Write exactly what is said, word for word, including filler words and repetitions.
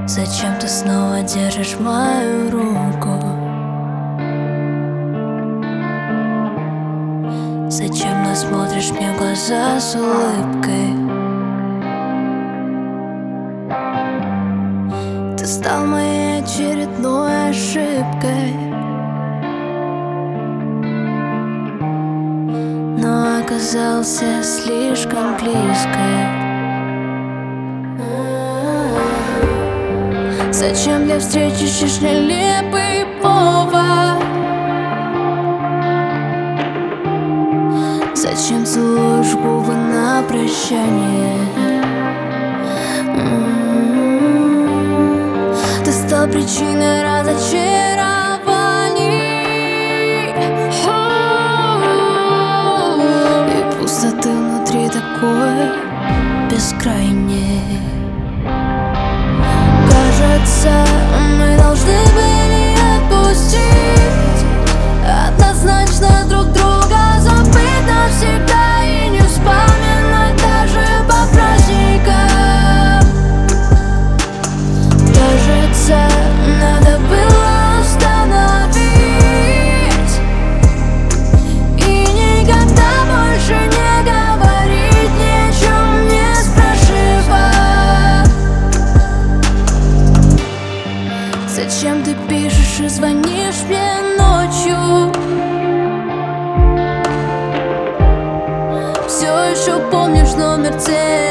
Зачем ты снова держишь мою руку? Зачем ты смотришь мне в глаза с улыбкой? Ты стал моей очередной ошибкой, но оказался слишком близко. Зачем для встречи ищешь нелепый повод? Зачем целуешь губы на прощание? М-м-м. Ты стал причиной разочарований, и пустоты внутри такой бескрайней. Кажется, мы должны были отпустить однозначно друг друга, забыть навсегда и не вспоминать даже по праздникам. Кажется, надо было остановить и никогда больше не говорить, ни о чем не спрашивать. Зачем ты пишешь и звонишь мне ночью? Все еще помнишь номер телефона?